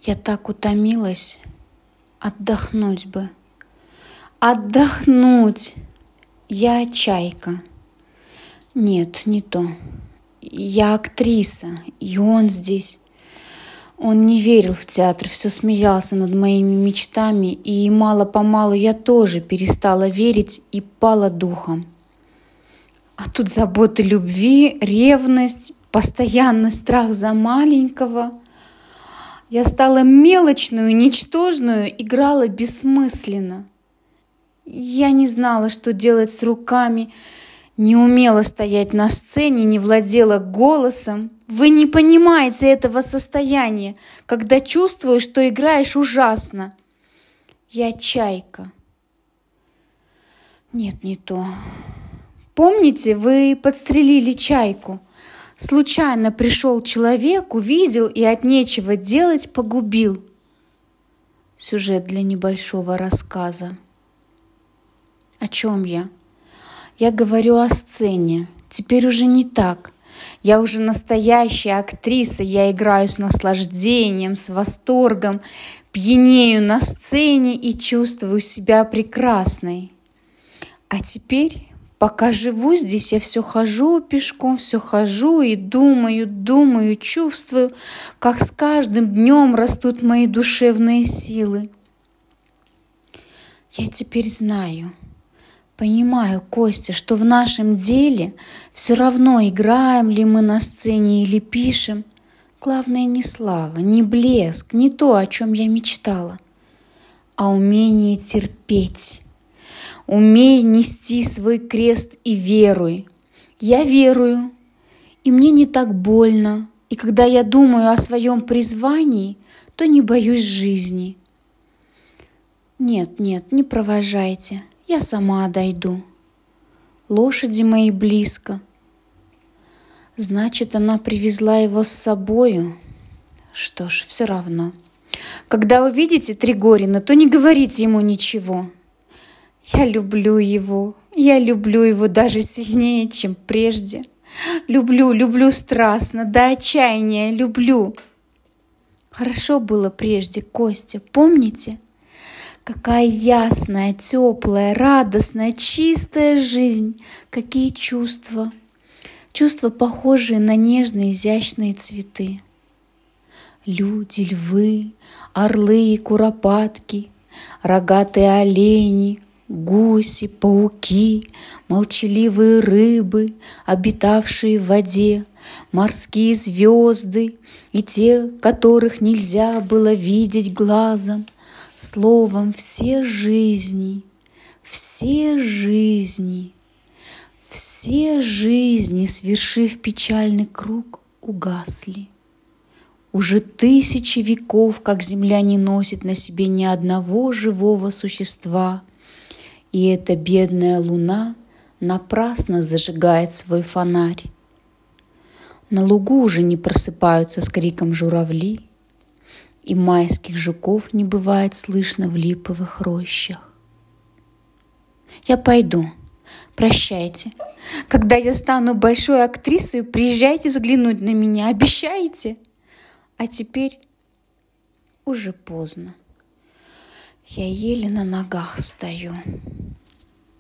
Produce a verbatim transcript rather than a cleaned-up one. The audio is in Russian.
Я так утомилась, отдохнуть бы. Отдохнуть! Я чайка. Нет, не то. Я актриса, и он здесь. Он не верил в театр, все смеялся над моими мечтами, и мало-помалу я тоже перестала верить и пала духом. А тут заботы любви, ревность, постоянный страх за маленького. Я стала мелочную, ничтожную, играла бессмысленно. Я не знала, что делать с руками, не умела стоять на сцене, не владела голосом. Вы не понимаете этого состояния, когда чувствуешь, что играешь ужасно. Я чайка. Нет, не то. Помните, вы подстрелили чайку? Случайно пришел человек, увидел и от нечего делать погубил. Сюжет для небольшого рассказа. О чем я? Я говорю о сцене. Теперь уже не так. Я уже настоящая актриса. Я играю с наслаждением, с восторгом, пьянею на сцене и чувствую себя прекрасной. А теперь... Пока живу здесь, я все хожу пешком, все хожу и думаю, думаю, чувствую, как с каждым днем растут мои душевные силы. Я теперь знаю, понимаю, Костя, что в нашем деле все равно, играем ли мы на сцене или пишем. Главное не слава, не блеск, не то, о чем я мечтала, а умение терпеть. Умей нести свой крест и веруй. Я верую, и мне не так больно. И когда я думаю о своем призвании, то не боюсь жизни. Нет, нет, не провожайте, я сама дойду. Лошади мои близко. Значит, она привезла его с собою. Что ж, все равно. Когда увидите Тригорина, то не говорите ему ничего. Я люблю его, я люблю его даже сильнее, чем прежде. Люблю, люблю страстно, до отчаяния люблю. Хорошо было прежде, Костя, помните? Какая ясная, теплая, радостная, чистая жизнь, какие чувства. Чувства, похожие на нежные, изящные цветы. Люди, львы, орлы и куропатки, рогатые олени, гуси, пауки, молчаливые рыбы, обитавшие в воде, морские звезды и те, которых нельзя было видеть глазом, словом, все жизни, все жизни, все жизни, свершив печальный круг, угасли. Уже тысячи веков, как земля не носит на себе ни одного живого существа, и эта бедная луна напрасно зажигает свой фонарь. На лугу уже не просыпаются с криком журавли, и майских жуков не бывает слышно в липовых рощах. Я пойду. Прощайте. Когда я стану большой актрисой, приезжайте взглянуть на меня. Обещаете? А теперь уже поздно. Я еле на ногах стою.